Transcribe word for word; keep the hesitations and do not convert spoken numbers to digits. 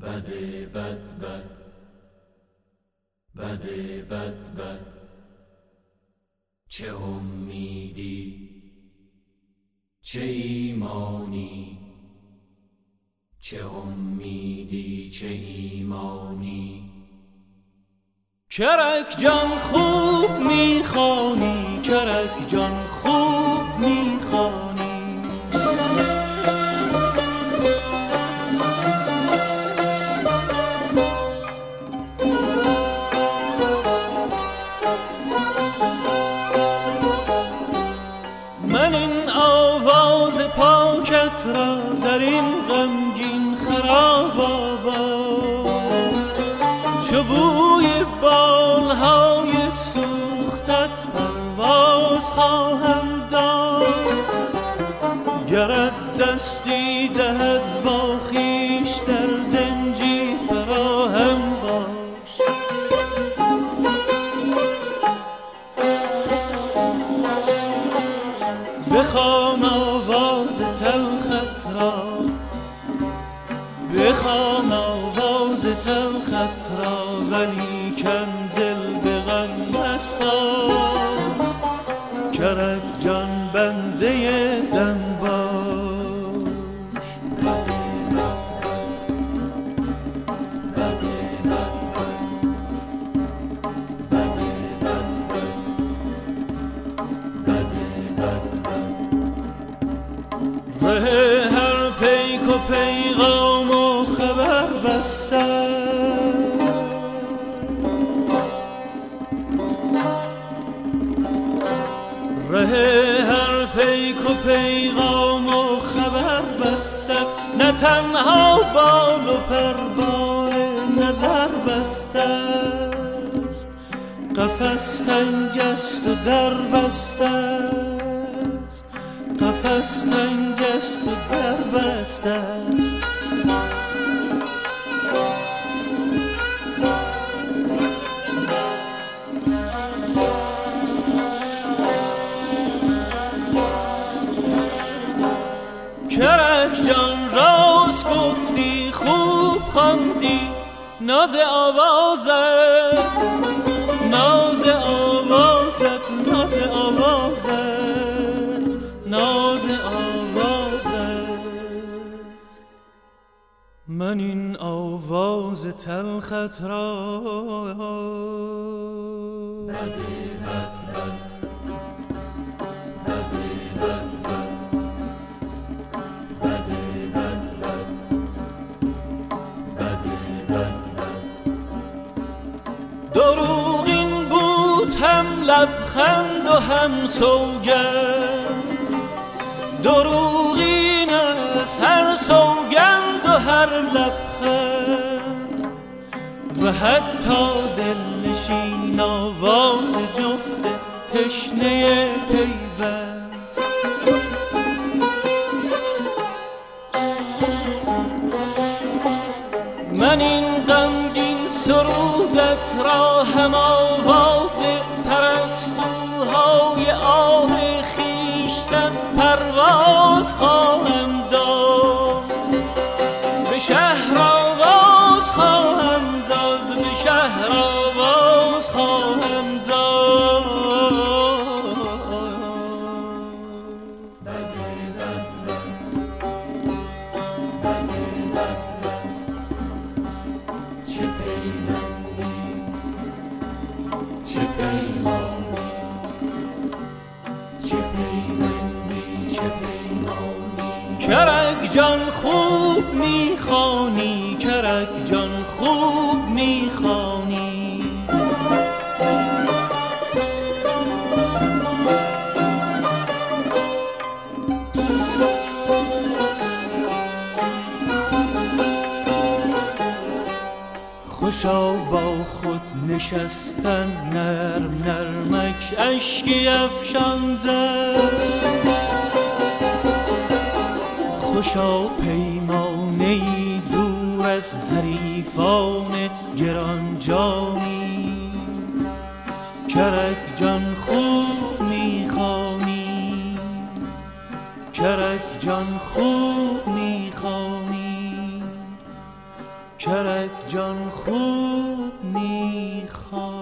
بده بد بد بده بد بد چه امیدی چه ایمانی، چه امیدی چه ایمانی. کرک جان خوب میخوانی، کرک جان خوب میخوانی. من این آواز پاکت را در این غمگین خراب آباد، چو بوی بالهای سوختت پرواز خواهم داد. گرت دستی دهد با خویش در دنجی فراهم باش. بخوان آواز تلخت را، بخوان آواز تلخت را، ولیکن دل به غم مسپار. کرک جان بنده دم باش. ره هر پیک و پیغام و خبر بسته، ره هر پیک و پیغام و خبر بسته است. نه تنها بال و پربار نظر بسته است، قفس تنگ است و در بسته است، قفس تنگ است و در بسته است. کرک جان راست گفتی، خوب خواندی، ناز آوازت، ناز آوازت، ناز آوازت، ناز آوازت. من این آواز تلخت را بده بد بد دروغین بود هم لبخند و هم سوگند، دروغین است هر سوگند و هر لبخند، و حتی دلنشین آواز جفت تشنه پیوند. من این غمگین سرودت را هم آواز پرستوهای آه خویشتن پرواز خواهم داد. به شهر آواز خواهم داد، به شهر آواز خواهم داد. چه پیوندی چه پیمانی، چه پیوندی چه پیمانی. کرک جان خوب میخوانی، کرک جان خوب میخوانی. خوشا با خود نشستن نرم نرمک اشکی افشانده، خوشا پیمانه‌ای دور از حریفان گرانجانی. کرک جان خوب میخوانی، کرک جان خوب میخوانی. کرک جان خوب میخواد.